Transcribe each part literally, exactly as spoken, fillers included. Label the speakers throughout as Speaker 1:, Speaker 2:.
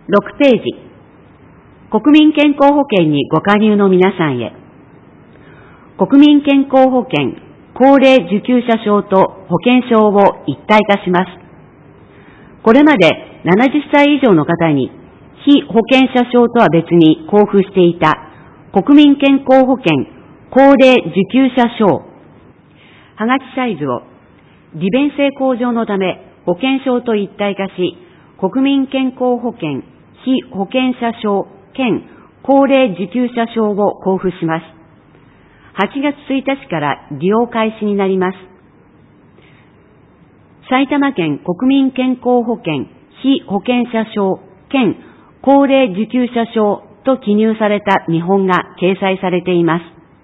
Speaker 1: ろくページ、国民健康保険にご加入の皆さんへ。国民健康保険高齢受給者証と保険証を一体化します。これまでななじゅっさい以上の方に被保険者証とは別に交付していた国民健康保険高齢受給者証、はがきサイズを利便性向上のため保険証と一体化し、国民健康保険被保険者証兼高齢受給者証を交付します。はちがつついたちから利用開始になります。埼玉県国民健康保険被保険者証兼高齢受給者証と記入された見本が掲載されています。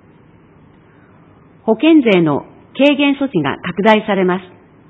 Speaker 1: 保険税の軽減措置が拡大されます。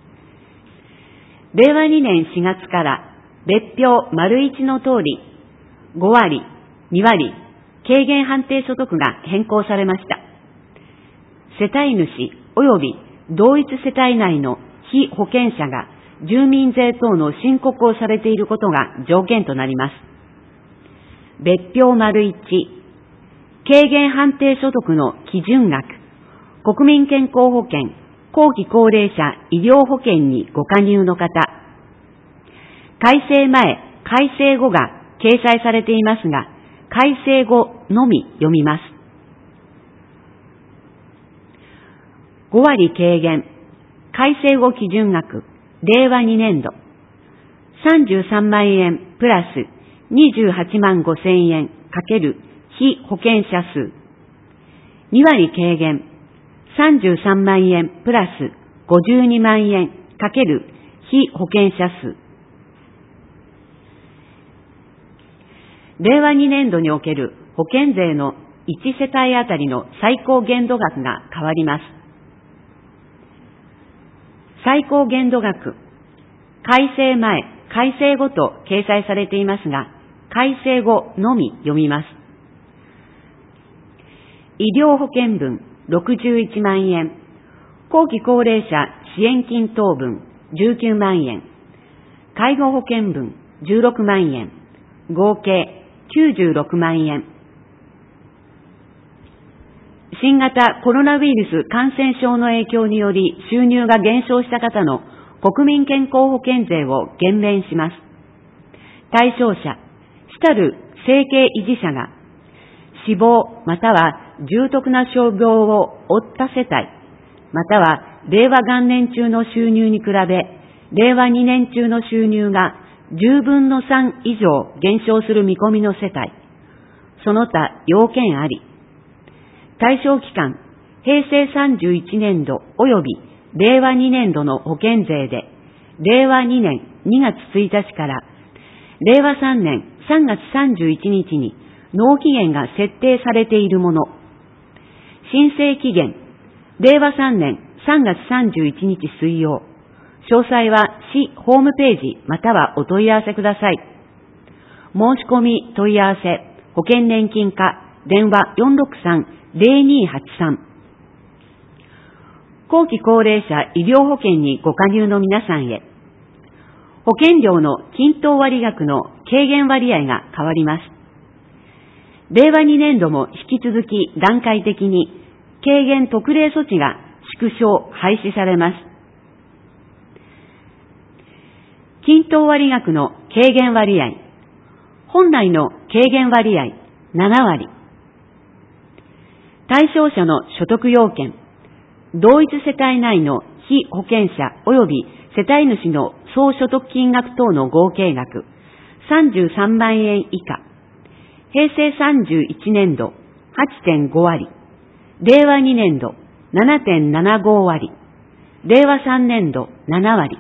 Speaker 1: れいわにねんしがつから別表丸いちの通りごわり、にわり軽減判定所得が変更されました。世帯主及び同一世帯内の被保険者が住民税等の申告をされていることが条件となります。別表丸いち、軽減判定所得の基準額、国民健康保険後期高齢者医療保険にご加入の方、改正前、改正後が掲載されていますが、改正後のみ読みます。ごわり軽減、改正後基準額、れいわにねんど、さんじゅうさんまんえんプラスにじゅうはちまんごせんえんかける被保険者数、にわり軽減、さんじゅうさんまんえんプラスごじゅうにまんえんかける被保険者数。れいわにねんどにおける保険税のいち世帯あたりの最高限度額が変わります。最高限度額、改正前、改正後と掲載されていますが、改正後のみ読みます。医療保険分ろくじゅういちまんえん、後期高齢者支援金等分じゅうきゅうまんえん、介護保険分じゅうろくまんえん、合計きゅうじゅうろくまんえん。新型コロナウイルス感染症の影響により収入が減少した方の国民健康保険税を減免します。対象者、主たる生計維持者が死亡または重篤な傷病を負った世帯、または令和元年中の収入に比べ、令和にねん中の収入がじゅうぶんのさん以上減少する見込みの世帯、その他要件あり。対象期間、平成さんじゅういちねんど及び令和にねんどの保険税で、令和にねんにがつついたちから令和さんねんさんがつさんじゅういちにちに納期限が設定されているもの。申請期限、令和さんねんさんがつさんじゅういちにち水曜。詳細は市ホームページまたはお問い合わせください。申し込み問い合わせ、保険年金課、電話 よんろくさんぜろにはちさん。後期高齢者医療保険にご加入の皆さんへ。保険料の均等割額の軽減割合が変わります。令和にねんども引き続き段階的に軽減特例措置が縮小・廃止されます。均等割額の軽減割合、本来の軽減割合ななわり。対象者の所得要件、同一世帯内の被保険者及び世帯主の総所得金額等の合計額さんじゅうさんまんえん以下、平成さんじゅういちねんど はちてんごわり、令和にねんど ななてんななごわり、令和さんねんどななわり。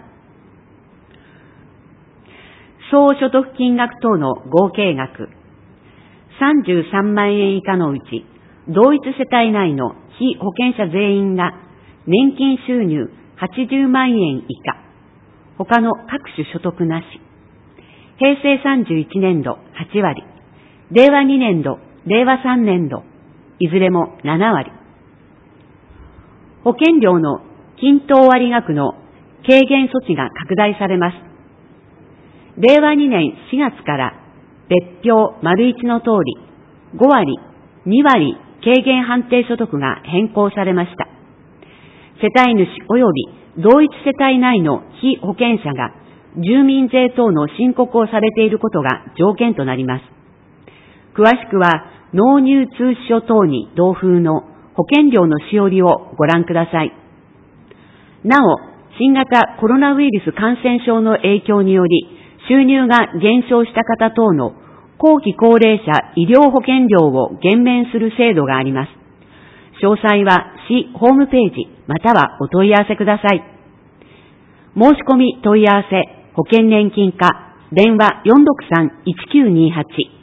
Speaker 1: 総所得金額等の合計額さんじゅうさんまんえん以下のうち、同一世帯内の被保険者全員が年金収入はちじゅうまんえん以下、他の各種所得なし。平成さんじゅういちねんどはちわり、令和にねんど、令和さんねんど、いずれもななわり。保険料の均等割額の軽減措置が拡大されます。令和にねんしがつから別表丸いちの通り、ごわり、にわり軽減判定所得が変更されました。世帯主及び同一世帯内の被保険者が住民税等の申告をされていることが条件となります。詳しくは納入通知書等に同封の保険料のしおりをご覧ください。なお、新型コロナウイルス感染症の影響により収入が減少した方等の後期高齢者医療保険料を減免する制度があります。詳細は市ホームページまたはお問い合わせください。申し込み問い合わせ保険年金課電話 よんろくさんいちきゅうにはち